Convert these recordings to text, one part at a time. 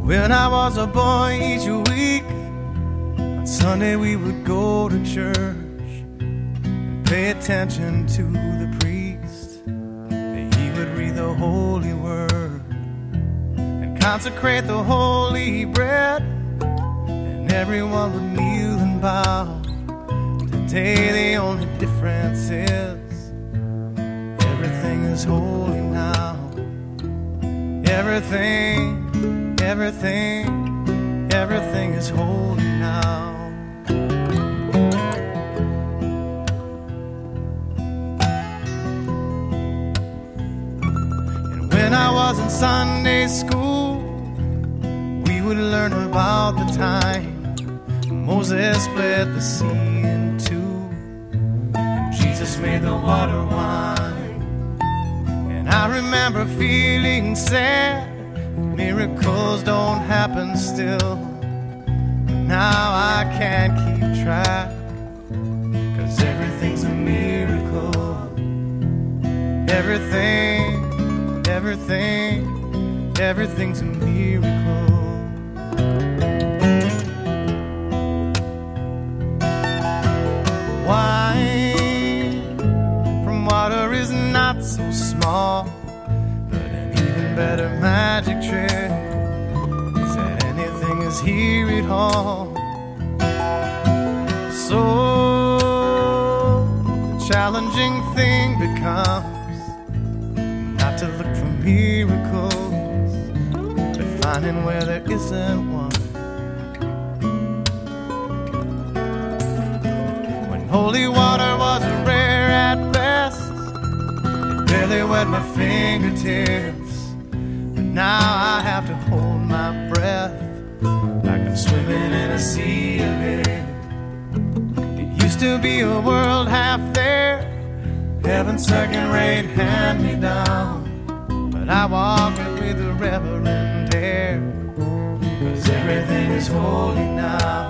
When I was a boy, each week on Sunday we would go to church and pay attention to the priest. He would read the holy word and consecrate the holy bread, and everyone would kneel and bow. Today the only difference is everything is holy now. Everything is holy now. And when I was in Sunday school, we would learn about the time Moses split the sea in two, and Jesus made the water wine. And I remember feeling sad, miracles don't happen still. But now I can't keep track, 'cause everything's a miracle. Everything's a miracle. Wine from water is not so small, but an even better magic trick is that anything is here at all. So the challenging thing becomes not to look for miracles, but finding where there isn't one. Holy water was rare at best, it barely wet my fingertips. But now I have to hold my breath like I'm swimming in a sea of it. It used to be a world half there, heaven's second-rate hand-me-down. But I walk it with a reverent air, 'cause everything is holy now.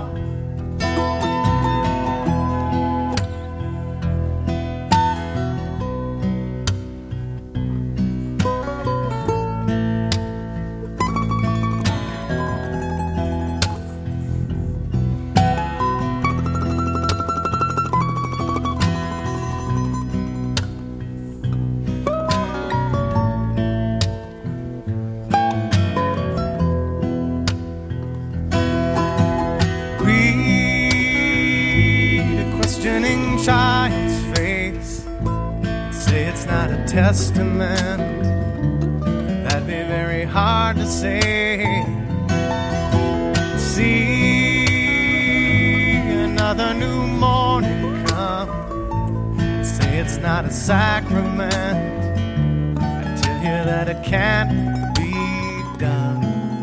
Child's face, say it's not a testament. That'd be very hard to say. See another new morning come, say it's not a sacrament. I tell you that it can't be done.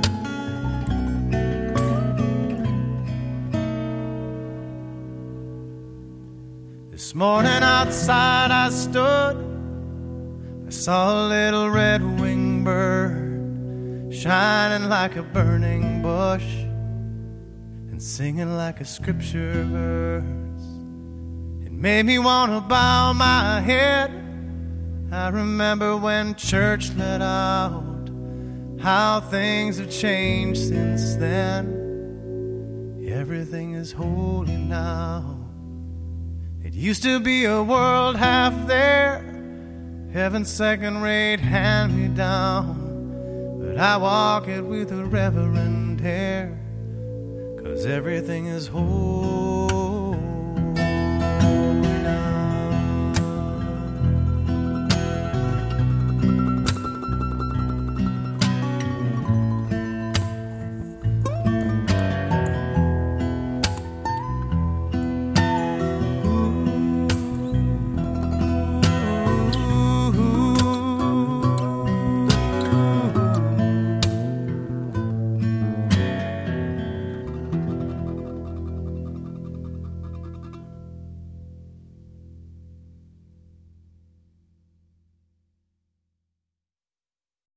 This morning outside I stood, I saw a little red-winged bird shining like a burning bush and singing like a scripture verse. It made me want to bow my head. I remember when church let out, how things have changed since then. Everything is holy now. It used to be a world half there, heaven's second-rate hand-me-down. But I walk it with a reverent air, 'cause everything is holy.